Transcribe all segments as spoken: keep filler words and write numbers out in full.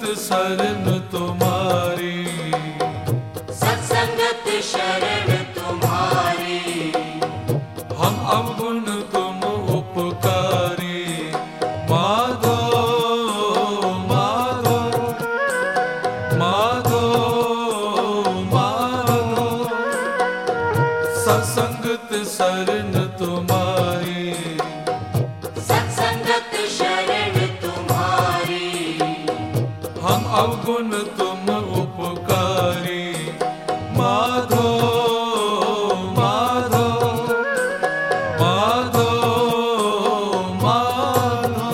शरण तुम्हारी, सत्संगत शरण तुम्हारी। हम अवगुण तुम उपकारी, माधो माधो माधो माधो। सत्संगत शरण तुम्हारी, सत्संगत शरण तुम्हारी। हम अवगुण तुम उपकारी, माधो माधो माधो माधो।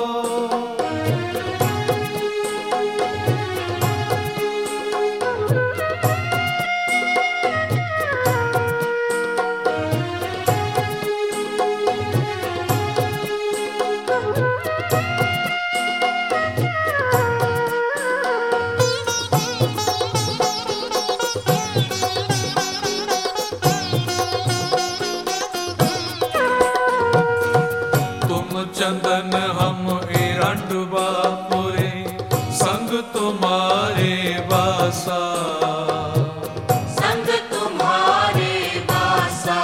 चंदन हम एरंडवा पुरे, संग तुम्हारे वासा, संग तुम्हारे वासा।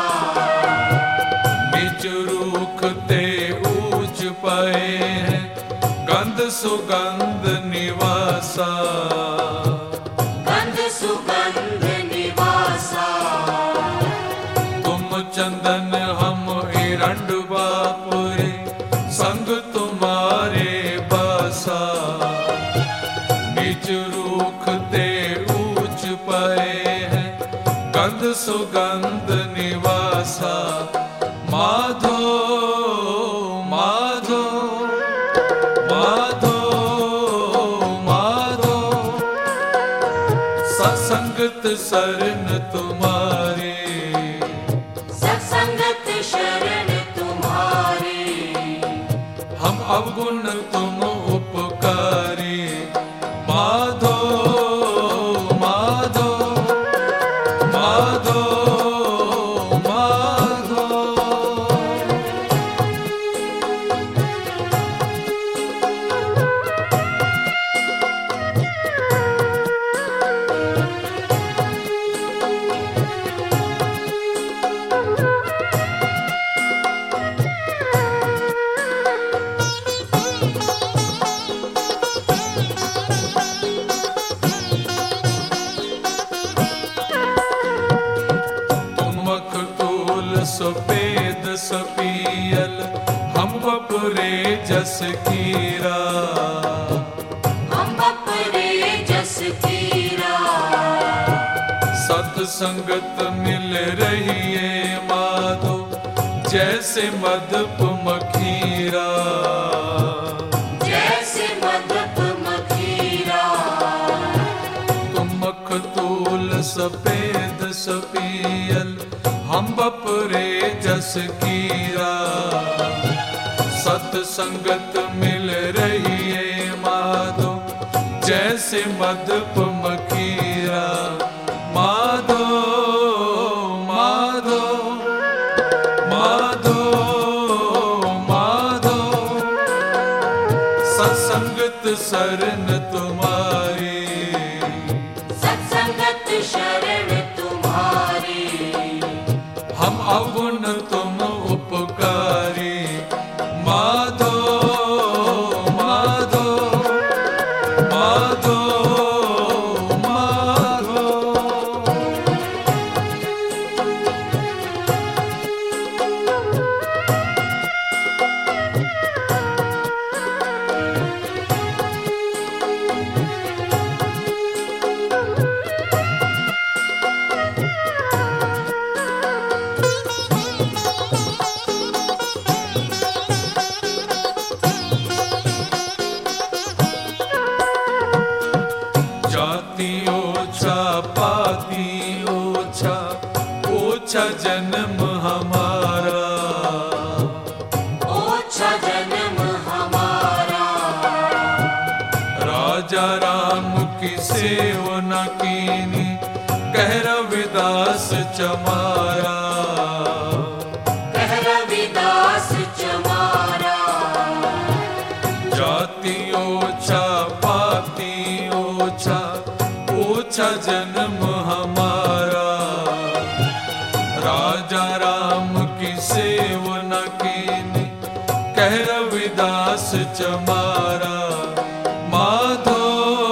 निज रूख ते ऊंच पाए हैं, गंध सुगंध निवासा, गंध सुगंध निवासा। तुम चंदन हम एरंडवा पुरे, संग तुम्हारे बसा। निज रूख ते ऊंच पाए हैं, गंध सुगंध निवासा। माधो माधो माधो माधो। सत्संगत शरण तुम्हारी, सत्संगत शरण तुम्हारी। हम अवगुण तुम उपकारी, माधो माधो माधो माधो। सफेद सपियल हम बपरे जस कीरा, हम बपरे जस कीरा। सत्संगत मिल रही है माधो, जैसे मधुप मखीरा, जैसे मधुप मखीरा। तुम मखतूल सफेद सपियल हम बपरे जस कीरा। सत्संगत मिल रही है माधो, जैसे मधुप मखीरा। माधो माधो माधो माधो। सत्संगत शरण तुम्हारी, सत्संगत शरण तुम्हारी। हम अवगुण तुम उपकारी, माधो माधो माधो माधो। जाति ओछा पाती ओछा, ओछा जन्म हमारा, ओछा जन्म हमारा। राजा राम की सेवना कीनी, कह रविदास चमारा, कह रविदास चमारा। जाति ओछा पाती ओछा ओछा जन्म हमारा। राजा राम की सेवना कीनी कह रविदास चमारा। माधो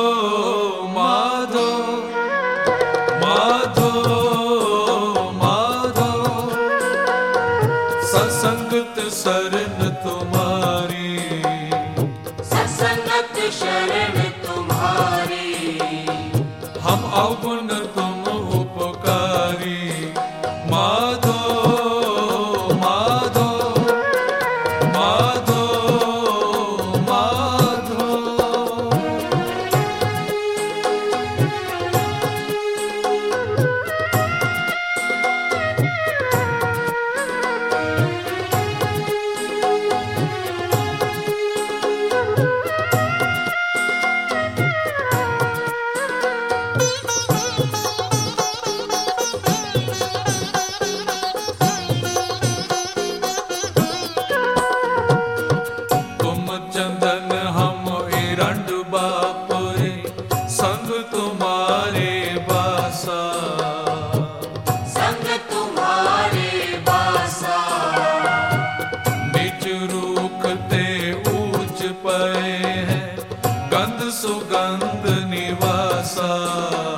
माधो माधो माधो सत्संगत शरण तुम्हारी। सत्संगत शरण तुम्हारी। हम अवगुण तुम उपकारी। माधो माधो माधो माधो। चंदन हम एरंड बापुरे संग तुम्हारे बासा। संग तुम्हारे बासा। निज रूखते ऊंच पे है गंध सुगंध निवासा।